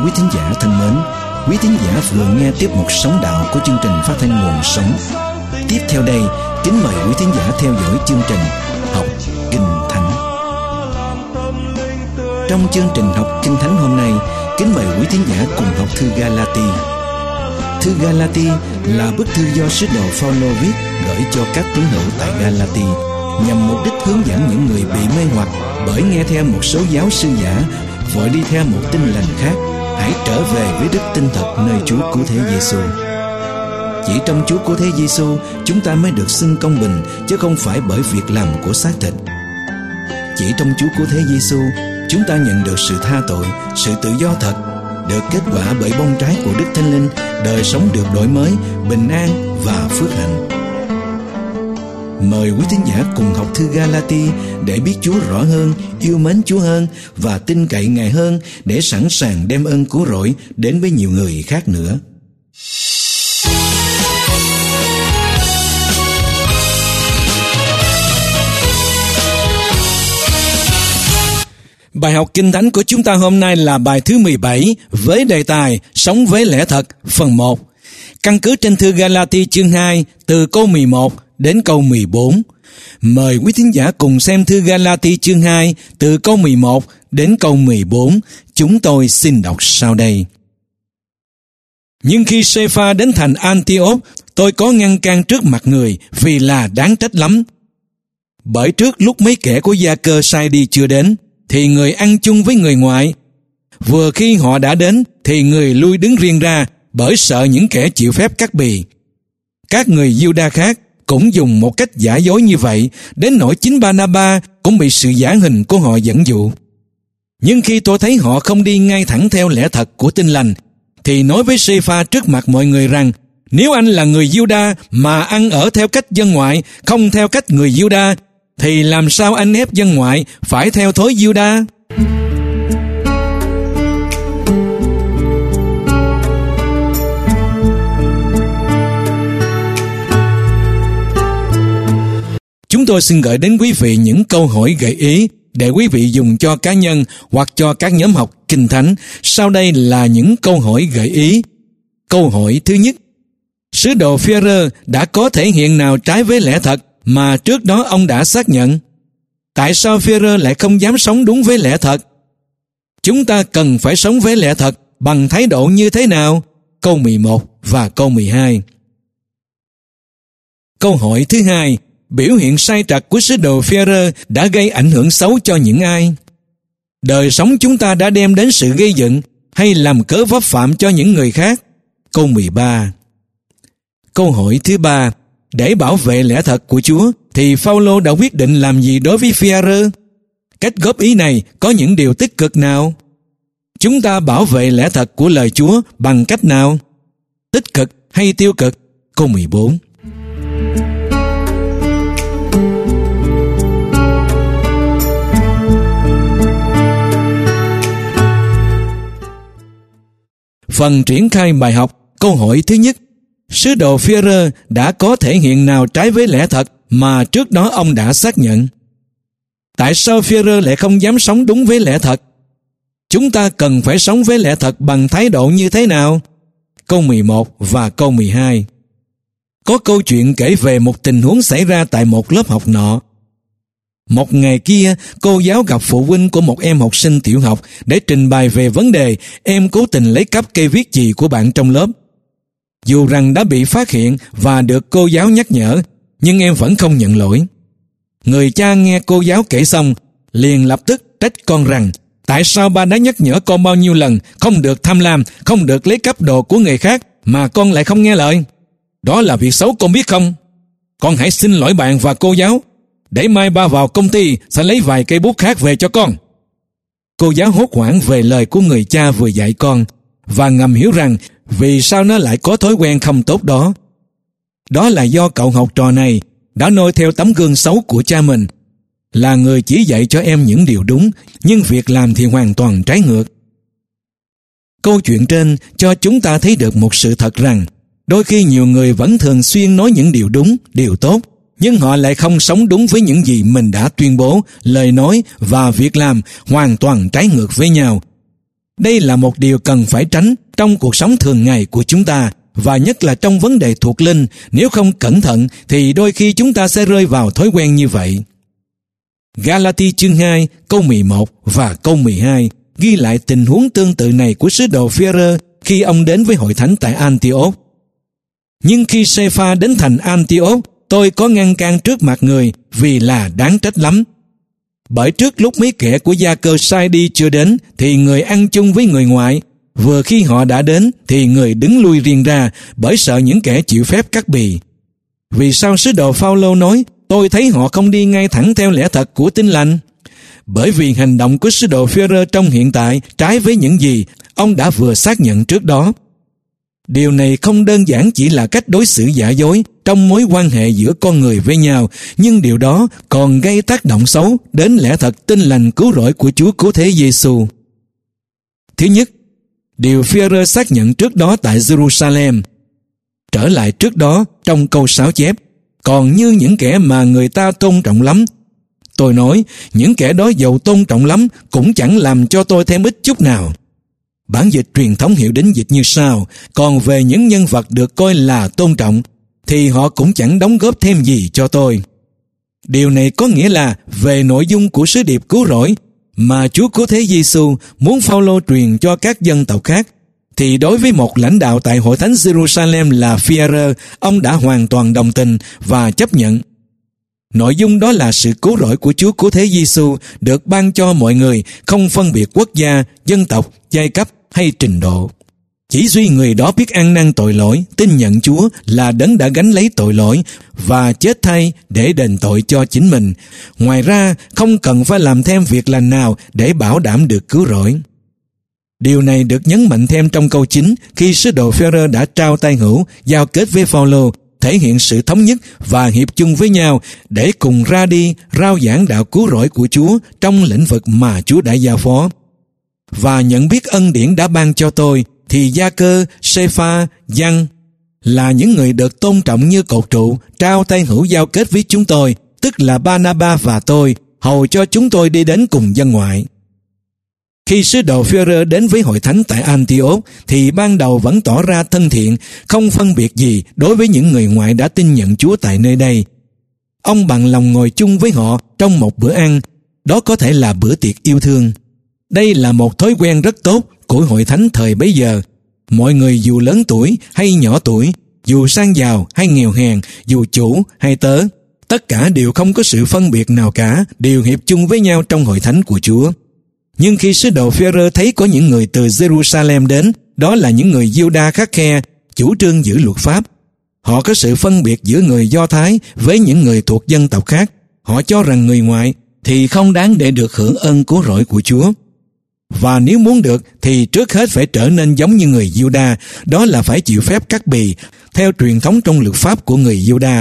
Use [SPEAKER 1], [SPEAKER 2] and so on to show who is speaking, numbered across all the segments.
[SPEAKER 1] quý thính giả thân mến, quý thính giả vừa nghe tiếp mục Sống Đạo của chương trình phát thanh Nguồn Sống. Tiếp theo đây, kính mời quý thính giả theo dõi chương trình Học Kinh Thánh. Trong chương trình Học Kinh Thánh hôm nay, kính mời quý thính giả cùng học thư Galati. Thư Galati là bức thư do sứ đồ Phaolô viết gửi cho các tín hữu tại Galati, nhằm mục đích hướng dẫn những người bị mê hoặc bởi nghe theo một số giáo sư giả, vội đi theo một tin lành khác, hãy trở về với đức tin thật nơi Chúa Cứu Thế Giêsu. Chỉ trong Chúa Cứu Thế Giêsu chúng ta mới được xưng công bình, chứ không phải bởi việc làm của xác thịt. Chỉ trong Chúa Cứu Thế Giêsu chúng ta nhận được sự tha tội, sự tự do thật, được kết quả bởi bông trái của Đức Thánh Linh, đời sống được đổi mới, bình an và phước hạnh. Mời quý thính giả cùng học thư Galati để biết Chúa rõ hơn, yêu mến Chúa hơn và tin cậy Ngài hơn, để sẵn sàng đem ơn cứu rỗi đến với nhiều người khác nữa. Bài học Kinh Thánh của chúng ta hôm nay là bài thứ 17 với đề tài Sống với lẽ thật phần 1. Căn cứ trên thư Galati chương 2 từ câu 11 đến câu 14. Mời quý thính giả cùng xem thư Galati chương 2 từ câu 11 đến câu 14. Chúng tôi xin đọc sau đây. Nhưng khi Sê-pha đến thành Antioch, tôi có ngăn can trước mặt người vì là đáng trách lắm. Bởi trước lúc mấy kẻ của Gia-cơ sai đi chưa đến, thì người ăn chung với người ngoại. Vừa khi họ đã đến, thì người lui đứng riêng ra, bởi sợ những kẻ chịu phép cắt bì. Các người Giu-đa khác cũng dùng một cách giả dối như vậy, đến nỗi chính Ba-na-ba cũng bị sự giả hình của họ dẫn dụ. Nhưng khi tôi thấy họ không đi ngay thẳng theo lẽ thật của tin lành, thì nói với Sê-pha trước mặt mọi người rằng, nếu anh là người Giu-đa mà ăn ở theo cách dân ngoại, không theo cách người Giu-đa, thì làm sao anh ép dân ngoại phải theo thói Giu-đa? Chúng tôi xin gửi đến quý vị những câu hỏi gợi ý để quý vị dùng cho cá nhân hoặc cho các nhóm học Kinh Thánh. Sau đây là những câu hỏi gợi ý. Câu hỏi thứ nhất: Sứ đồ Phi-e-rơ đã có thể hiện nào trái với lẽ thật mà trước đó ông đã xác nhận? Tại sao Phi-e-rơ lại không dám sống đúng với lẽ thật? Chúng ta cần phải sống với lẽ thật bằng thái độ như thế nào? Câu 11 và câu 12. Câu hỏi thứ hai: Biểu hiện sai trật của sứ đồ Phi-e-rơ đã gây ảnh hưởng xấu cho những ai? Đời sống chúng ta đã đem đến sự gây dựng hay làm cớ vấp phạm cho những người khác? Câu 13. Câu hỏi thứ ba: Để bảo vệ lẽ thật của Chúa, thì Phao-lô đã quyết định làm gì đối với Phi-e-rơ? Cách góp ý này có những điều tích cực nào? Chúng ta bảo vệ lẽ thật của lời Chúa bằng cách nào? Tích cực hay tiêu cực? Câu 14. Phần triển khai bài học. Câu hỏi thứ nhất: Sứ đồ Phi-e-rơ đã có thể hiện nào trái với lẽ thật mà trước đó ông đã xác nhận? Tại sao Phi-e-rơ lại không dám sống đúng với lẽ thật? Chúng ta cần phải sống với lẽ thật bằng thái độ như thế nào? Câu 11 và câu 12. Có câu chuyện kể về một tình huống xảy ra tại một lớp học nọ. Một ngày kia, cô giáo gặp phụ huynh của một em học sinh tiểu học để trình bày về vấn đề em cố tình lấy cắp cây viết chì của bạn trong lớp. Dù rằng đã bị phát hiện và được cô giáo nhắc nhở, nhưng em vẫn không nhận lỗi. Người cha nghe cô giáo kể xong, liền lập tức trách con rằng, tại sao ba đã nhắc nhở con bao nhiêu lần không được tham lam, không được lấy cắp đồ của người khác, mà con lại không nghe lời? Đó là việc xấu, con biết không? Con hãy xin lỗi bạn và cô giáo, để mai ba vào công ty sẽ lấy vài cây bút khác về cho con. Cô giáo hốt hoảng về lời của người cha vừa dạy con, và ngầm hiểu rằng vì sao nó lại có thói quen không tốt đó. Đó là do cậu học trò này đã noi theo tấm gương xấu của cha mình, là người chỉ dạy cho em những điều đúng, nhưng việc làm thì hoàn toàn trái ngược. Câu chuyện trên cho chúng ta thấy được một sự thật rằng, đôi khi nhiều người vẫn thường xuyên nói những điều đúng, điều tốt, nhưng họ lại không sống đúng với những gì mình đã tuyên bố. Lời nói và việc làm hoàn toàn trái ngược với nhau. Đây là một điều cần phải tránh trong cuộc sống thường ngày của chúng ta, và nhất là trong vấn đề thuộc linh. Nếu không cẩn thận thì đôi khi chúng ta sẽ rơi vào thói quen như vậy. Galati chương 2 câu 11 và câu 12 ghi lại tình huống tương tự này của sứ đồ Phi-e-rơ khi ông đến với hội thánh tại Antioch. Nhưng khi Sê-pha đến thành Antioch, tôi có ngăn can trước mặt người vì là đáng trách lắm. Bởi trước lúc mấy kẻ của gia cơ sai đi chưa đến thì người ăn chung với người ngoại. Vừa khi họ đã đến thì người đứng lui riêng ra bởi sợ những kẻ chịu phép cắt bì. Vì sao sứ đồ Phao-lô nói tôi thấy họ không đi ngay thẳng theo lẽ thật của Tin Lành? Bởi vì hành động của sứ đồ Phi-e-rơ trong hiện tại trái với những gì ông đã vừa xác nhận trước đó. Điều này không đơn giản chỉ là cách đối xử giả dối trong mối quan hệ giữa con người với nhau, nhưng điều đó còn gây tác động xấu đến lẽ thật Tin Lành cứu rỗi của Chúa Cứu Thế Giêsu. Thứ nhất, điều Phi-e-rơ xác nhận trước đó tại Jerusalem. Trở lại trước đó trong câu 6 chép, còn như những kẻ mà người ta tôn trọng lắm. Tôi nói, những kẻ đó dầu tôn trọng lắm cũng chẳng làm cho tôi thêm ít chút nào. Bản dịch truyền thống hiệu đính dịch như sau: còn về những nhân vật được coi là tôn trọng, thì họ cũng chẳng đóng góp thêm gì cho tôi. Điều này có nghĩa là về nội dung của sứ điệp cứu rỗi mà Chúa Cứu Thế Giêsu muốn Phao-lô truyền cho các dân tộc khác, thì đối với một lãnh đạo tại hội thánh Jerusalem là Phi-e-rơ, ông đã hoàn toàn đồng tình và chấp nhận. Nội dung đó là sự cứu rỗi của Chúa Cứu Thế Giêsu được ban cho mọi người, không phân biệt quốc gia, dân tộc, giai cấp hay trình độ. Chỉ duy người đó biết ăn năn tội lỗi, tin nhận Chúa là đấng đã gánh lấy tội lỗi và chết thay để đền tội cho chính mình. Ngoài ra, không cần phải làm thêm việc lành nào để bảo đảm được cứu rỗi. Điều này được nhấn mạnh thêm trong câu 9 khi sứ đồ Phi-e-rơ đã trao tay hữu, giao kết với Phao-lô, thể hiện sự thống nhất và hiệp chung với nhau để cùng ra đi rao giảng đạo cứu rỗi của Chúa trong lĩnh vực mà Chúa đã giao phó. Và nhận biết ân điển đã ban cho tôi, thì Gia Cơ, Sê-pha, Giăng là những người được tôn trọng như cột trụ, trao tay hữu giao kết với chúng tôi, tức là Ba-na-ba và tôi, hầu cho chúng tôi đi đến cùng dân ngoại. Khi sứ đồ Phi-e-rơ đến với hội thánh tại Antioch thì ban đầu vẫn tỏ ra thân thiện, không phân biệt gì đối với những người ngoại đã tin nhận Chúa tại nơi đây. Ông bằng lòng ngồi chung với họ trong một bữa ăn, đó có thể là bữa tiệc yêu thương. Đây là một thói quen rất tốt của hội thánh thời bấy giờ. Mọi người dù lớn tuổi hay nhỏ tuổi, dù sang giàu hay nghèo hèn, dù chủ hay tớ, tất cả đều không có sự phân biệt nào cả, đều hiệp chung với nhau trong hội thánh của Chúa. Nhưng khi sứ đồ Phi-e-rơ thấy có những người từ Jerusalem đến, đó là những người Giu-đa khắt khe, chủ trương giữ luật pháp. Họ có sự phân biệt giữa người Do Thái với những người thuộc dân tộc khác. Họ cho rằng người ngoại thì không đáng để được hưởng ân cứu rỗi của Chúa. Và nếu muốn được thì trước hết phải trở nên giống như người Giu-đa, đó là phải chịu phép cắt bì theo truyền thống trong luật pháp của người Giu-đa.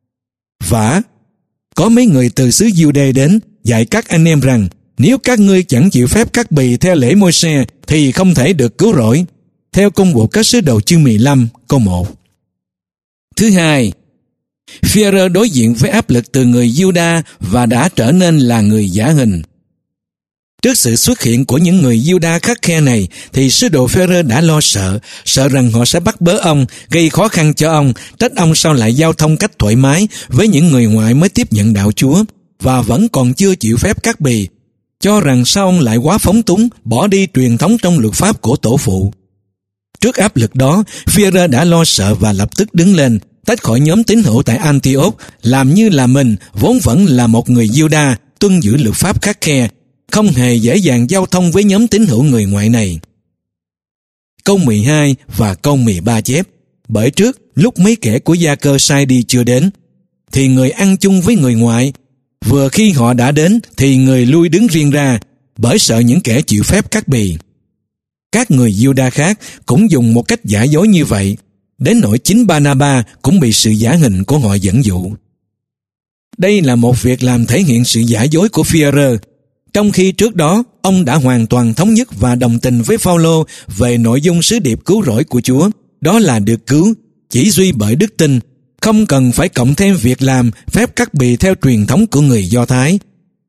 [SPEAKER 1] Và có mấy người từ xứ Giu-đê đến dạy các anh em rằng nếu các ngươi chẳng chịu phép cắt bì theo lễ Môi-se thì không thể được cứu rỗi. Theo Công vụ các sứ đồ chương 15 câu 1. Thứ hai, Phi-e-rơ đối diện với áp lực từ người Giu-đa và đã trở nên là người giả hình. Trước sự xuất hiện của những người Giu-đa khắt khe này thì sứ đồ Phi-e-rơ đã lo sợ rằng họ sẽ bắt bớ ông, gây khó khăn cho ông, trách ông sao lại giao thông cách thoải mái với những người ngoại mới tiếp nhận đạo Chúa và vẫn còn chưa chịu phép cắt bì, cho rằng sao ông lại quá phóng túng, bỏ đi truyền thống trong luật pháp của tổ phụ. Trước áp lực đó, Phi-e-rơ đã lo sợ và lập tức đứng lên, tách khỏi nhóm tín hữu tại Antioch, làm như là mình vốn vẫn là một người Giu-đa, tuân giữ luật pháp khắt khe, không hề dễ dàng giao thông với nhóm tín hữu người ngoại này. Câu 12 và câu 13 chép, bởi trước lúc mấy kẻ của Gia Cơ sai đi chưa đến, thì người ăn chung với người ngoại. Vừa khi họ đã đến thì người lui đứng riêng ra, bởi sợ những kẻ chịu phép cắt bì. Các người Giu-đa khác cũng dùng một cách giả dối như vậy, đến nỗi chính Ba-na-ba cũng bị sự giả hình của họ dẫn dụ. Đây là một việc làm thể hiện sự giả dối của Phi-e-rơ, trong khi trước đó ông đã hoàn toàn thống nhất và đồng tình với Phao-lô về nội dung sứ điệp cứu rỗi của Chúa, đó là được cứu chỉ duy bởi đức tin, không cần phải cộng thêm việc làm phép cắt bì theo truyền thống của người Do Thái.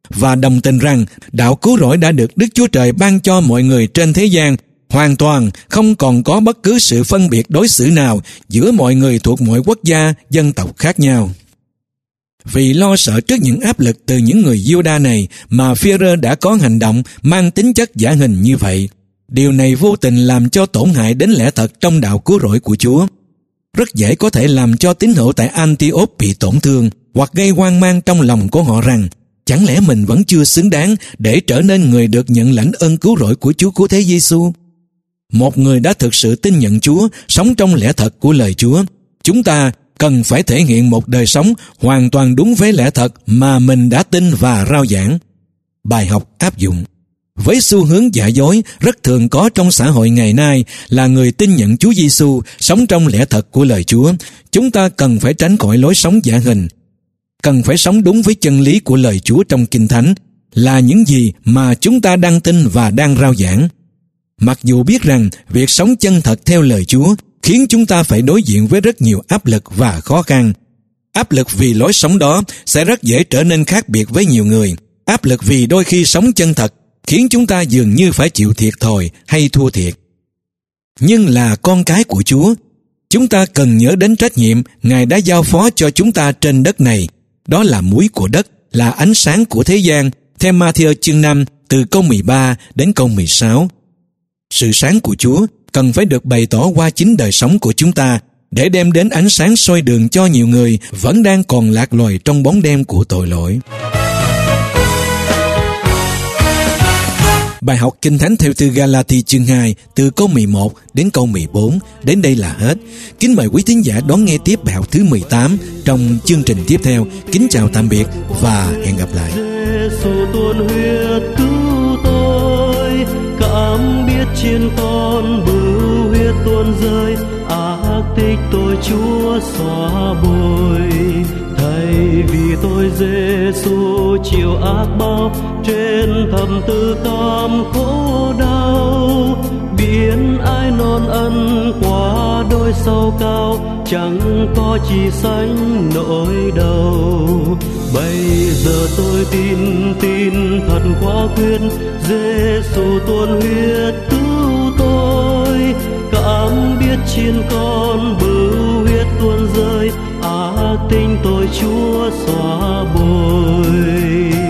[SPEAKER 1] và đồng tình rằng đạo cứu rỗi đã được Đức Chúa Trời ban cho mọi người trên thế gian, hoàn toàn không còn có bất cứ sự phân biệt đối xử nào giữa mọi người thuộc mọi quốc gia, dân tộc khác nhau. Vì lo sợ trước những áp lực từ những người Giu-đa này mà Phi-e-rơ đã có hành động mang tính chất giả hình như vậy. Điều này vô tình làm cho tổn hại đến lẽ thật trong đạo cứu rỗi của Chúa. Rất dễ có thể làm cho tín hữu tại Antioch bị tổn thương hoặc gây hoang mang trong lòng của họ rằng chẳng lẽ mình vẫn chưa xứng đáng để trở nên người được nhận lãnh ơn cứu rỗi của Chúa Cứu Thế Giêsu. Một người đã thực sự tin nhận Chúa, sống trong lẽ thật của lời Chúa, chúng ta cần phải thể hiện một đời sống hoàn toàn đúng với lẽ thật mà mình đã tin và rao giảng. Bài học áp dụng. Với xu hướng giả dối rất thường có trong xã hội ngày nay là người tin nhận Chúa Giêsu, sống trong lẽ thật của lời Chúa, chúng ta cần phải tránh khỏi lối sống giả hình. Cần phải sống đúng với chân lý của lời Chúa trong Kinh Thánh, là những gì mà chúng ta đang tin và đang rao giảng. Mặc dù biết rằng việc sống chân thật theo lời Chúa khiến chúng ta phải đối diện với rất nhiều áp lực và khó khăn. Áp lực vì lối sống đó sẽ rất dễ trở nên khác biệt với nhiều người. Áp lực vì đôi khi sống chân thật khiến chúng ta dường như phải chịu thiệt thòi hay thua thiệt. Nhưng là con cái của Chúa, chúng ta cần nhớ đến trách nhiệm Ngài đã giao phó cho chúng ta trên đất này. Đó là muối của đất, là ánh sáng của thế gian, theo Ma-thi-ơ chương 5 từ câu 13 đến câu 16. Sự sáng của Chúa cần phải được bày tỏ qua chính đời sống của chúng ta để đem đến ánh sáng soi đường cho nhiều người vẫn đang còn lạc loài trong bóng đêm của tội lỗi. Bài học Kinh Thánh theo thư Ga-la-ti chương 2 từ câu 11 đến câu 14 đến đây là hết. Kính mời quý thính giả đón nghe tiếp bài học thứ 18 trong chương trình tiếp theo. Kính chào tạm biệt và hẹn gặp lại.
[SPEAKER 2] Giê-xu tuôn huyết cứu tôi, cảm biết trên con bưu huyết tuôn rơi, ác tích tôi Chúa xóa bồi. Thay vì tôi Giê-xu chịu ác bao, trên thập tự cam khổ đau, biến ai non ân qua đôi sâu cao, chẳng có chi sánh nỗi đau. Bây giờ tôi tin thật quả quyết, Giê-xu tuôn huyết cứu tôi, cảm biết trên con bưu huyết tuôn rơi, ác tình tôi Chúa xóa bồi.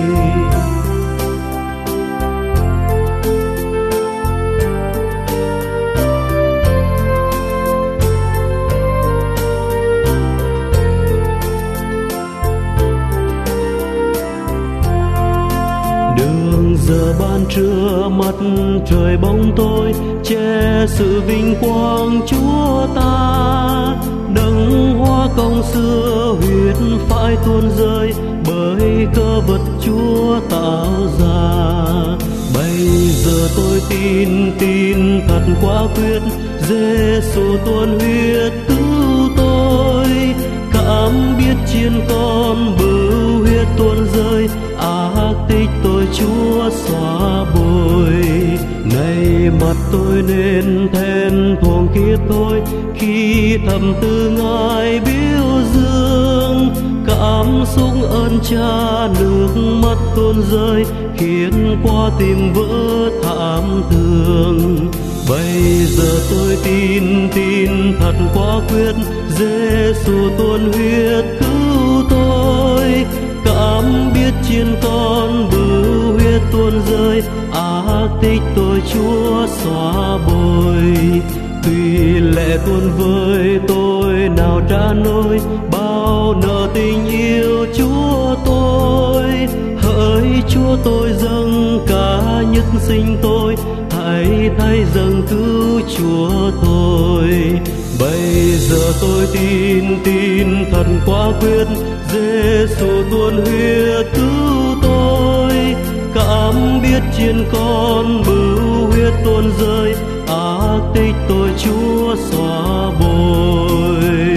[SPEAKER 2] Đường giờ ban trưa, mặt trời bóng tối che sự vinh quang Chúa ta. Đấng hoa công xưa huyết phải tuôn rơi, bởi cơ vật Chúa tạo ra. Bây giờ tôi tin thật quả quyết, Giê-xu tuôn huyết cứu tôi, cảm biết trên con bưu huyết tuôn rơi, ác tích tôi Chúa xóa bồi. Nay mặt tôi nên thẹn thuồng kiếp tôi, khi thầm tư Ngài biểu dương. Cảm xúc ơn Cha nước mắt tuôn rơi, khiến qua tim vỡ thảm thương. Bây giờ tôi tin thật quả quyết, Giê-xu tuôn huyết cứu tôi, cảm biết trên con bưu huyết tuôn rơi, ác tích tôi Chúa xóa bồi. Tuy lệ tuôn với tôi nào trả nổi bao nợ tình yêu Chúa tôi, hỡi Chúa tôi dâng cả nhất sinh tôi, hãy thay dâng cứu Chúa tôi. Bây giờ tôi tin thật quả quyết, Giê-xu tuôn huyết cứu tôi, cảm biết trên con bưu huyết tuôn rơi, ác tích tôi Chúa xóa bồi.